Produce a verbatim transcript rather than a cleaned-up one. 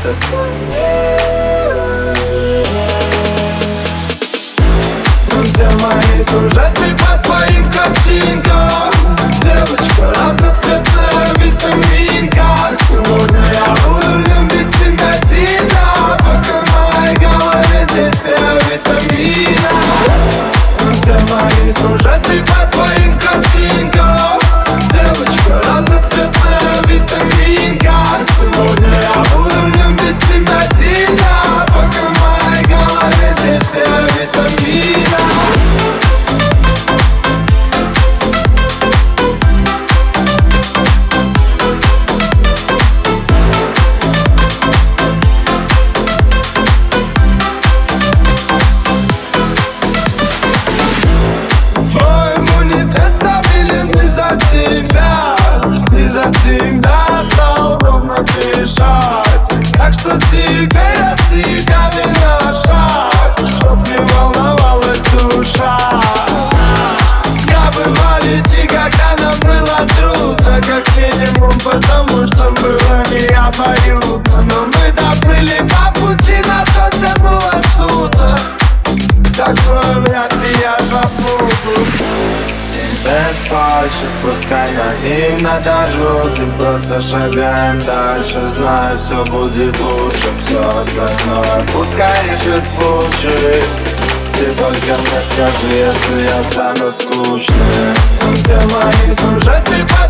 это твой мир. Но все мои сюжеты по твоим картинкам. Девочка разноцветная витаминка. Сегодня я буду любить тебя сильно, пока в моей голове действие витамина. Но все мои сюжеты по твоим картинкам. Девочка разноцветная витаминка. Сегодня я буду любить тебя сильно, пока в моей голове действие витамина. За тебя стал ровно дышать. Так что теперь от тебя не на шаг, чтоб не волновалась душа. Я бывали дни, когда нам было трудно, как минимум, потому что было не обоюдно. Но мы доплыли по пути, на то тянуло судно. Такое вряд ли я забуду. Без фальши, пускай наивно даже ты просто шагаем дальше. Знаю, все будет лучше, все остальное пускай решит случай. Ты только мне скажи, если я стану скучным. Все мои сюжеты по